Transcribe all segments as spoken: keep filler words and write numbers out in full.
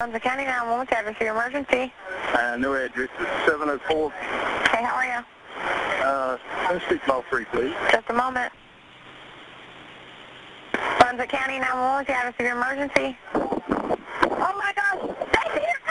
Johnson County nine one one service for your emergency. Uh, new address is seven oh four. Hey, how are you? Uh, let's speak ball free, please. Just a moment. Johnson County nine one one service for your emergency. Oh my gosh! They here!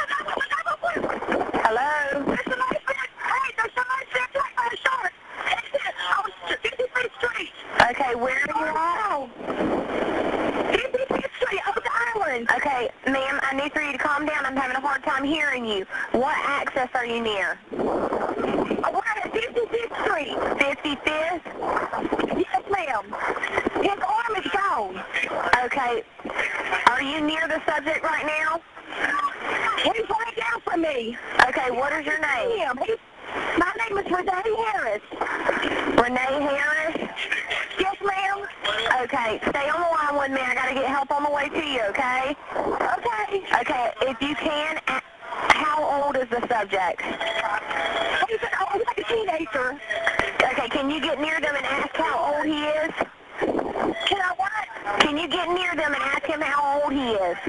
Hello? There's somebody hey, there's somebody sitting right by the shark! On fifty-fifth Street! Okay, where are you at? fifty-fifth Street, Oak Island! Okay, ma'am, I need for you to calm down. I'm having a hard time hearing you. What access are you near? We're at fifty-fifth Street! fifty-fifth? Yes, ma'am. His arm is gone. Okay. Are you near the subject right now? He's right down from me. Okay, what is your name? Him. He's, my name is Renee Harris. Renee Harris? Yes, ma'am. Okay, stay on the line with me. I got to get help on the way to you, okay? Okay. Okay, if you can, a- how old is the subject? He's, an, oh, he's like a teenager. Okay, can you get near them and ask how old he is? Can I what? Can you get near them and ask him how old he is?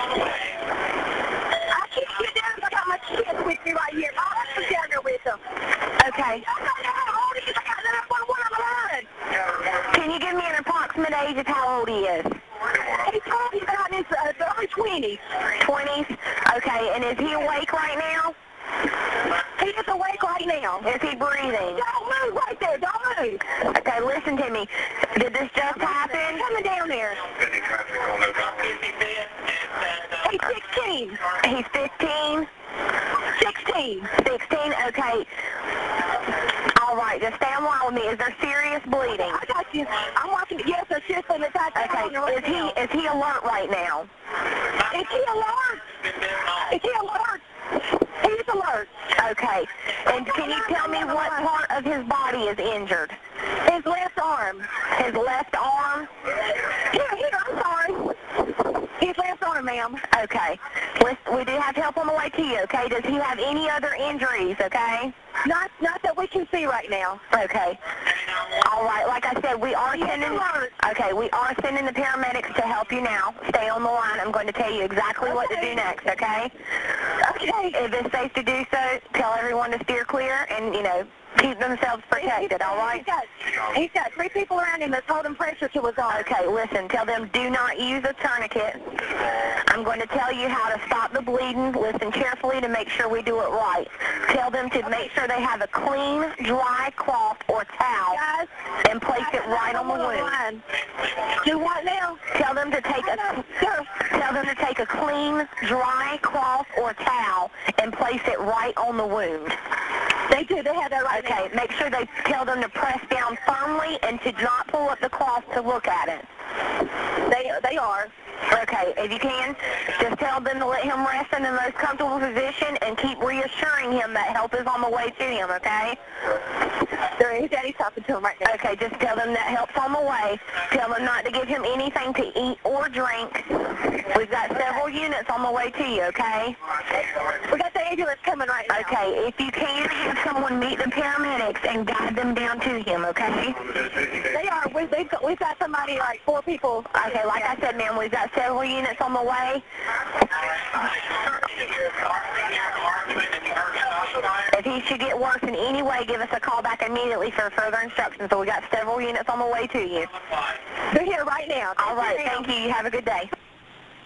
I can't get down because I got my kids with me right here. My husband's down there with them. Okay. I don't know how old he is. I got nine one one on the line. Can you give me an approximate age of how old he is? He's probably about in his uh, early twenties. twenties? Okay, and is he awake right now? He is awake right now. Is he breathing? Don't move right there. Don't move. Okay, listen to me. Did this just happen? Coming down there. He's sixteen. He's fifteen? sixteen. sixteen? Okay. All right, just stay on the line with me. Is there serious bleeding? I got you. I'm walking. Yes, there's just an attack. Okay, is he is he alert right now? Is he alert? Is he alert? He's alert. Okay. And can you tell me what part of his body is injured? His left arm. His left arm? Here, here, I'm sorry. His left arm, ma'am. Okay. We, we do have help on the way to you, okay? Does he have any other injuries, okay? Not not that we can see right now. Okay. All right. Like I said, we are He is sending. alert. Okay, we are sending the paramedics to help you now. Stay on the line. I'm going to tell you exactly what to Okay. do next, okay? Okay. If it's safe to do so, tell everyone to steer clear and, you know, keep themselves protected, all right? He's got, he's got three people around him that's holding pressure to his arm. Okay, listen, tell them do not use a tourniquet. I'm going to tell you how to stop the bleeding. Listen carefully to make sure we do it right. Tell them to make sure they have a clean, dry cloth or towel Guys, and place it right on the wound. Do what now? Tell them to take a tell them to take a clean, dry cloth or towel and place it right on the wound. They do. They have that right now. Okay, make sure they tell them to press down firmly and to not pull up the cloth to look at it. They they are. Okay, if you can, just tell them to let him rest in the most comfortable position and keep reassuring him that help is on the way to him, okay? There, his daddy's talking to him right now. Okay, just tell them that help's on the way. Tell them not to give him anything to eat or drink. We've got several units on the way to you, okay? We got the ambulance coming right now. Okay, if you can, have someone meet the paramedics and guide them down to him, okay? They are. We, they've got, we've got somebody, like four people. Okay, like I said, ma'am, we've got several units on the way. If he should get worse in any way, give us a call back immediately for further instructions. So we got several units on the way to you. They're here right now. All right, thank you. You have a good day.